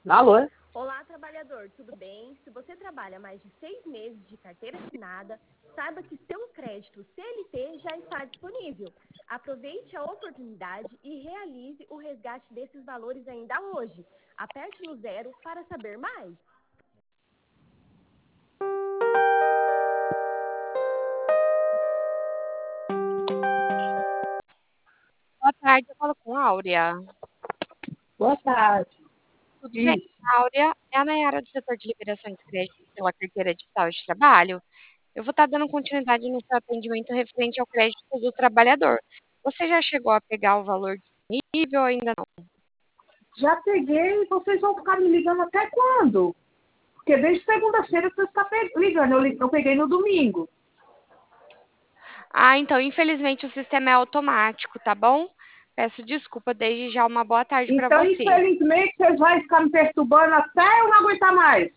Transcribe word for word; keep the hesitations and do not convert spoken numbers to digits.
Alô? Olá, trabalhador, tudo bem? Se você trabalha mais de seis meses de carteira assinada, saiba que seu crédito C L T já está disponível. Aproveite a oportunidade e realize o resgate desses valores ainda hoje. Aperte no zero para saber mais. Boa tarde, eu falo com a Áurea. Boa tarde. Tudo bem? Isso. Áurea é a Nayara do setor de liberação de crédito pela carteira digital de trabalho. Eu vou estar dando continuidade no seu atendimento referente ao crédito do trabalhador. Você já chegou a pegar o valor disponível ou ainda não? Já peguei, vocês vão ficar me ligando até quando? Porque desde segunda-feira vocês estão ligando, eu, li- eu peguei no domingo. Ah, então, infelizmente o sistema é automático, tá bom? Peço desculpa, desde já uma boa tarde para Então, você. infelizmente, vocês vão ficar me perturbando até eu não aguentar mais.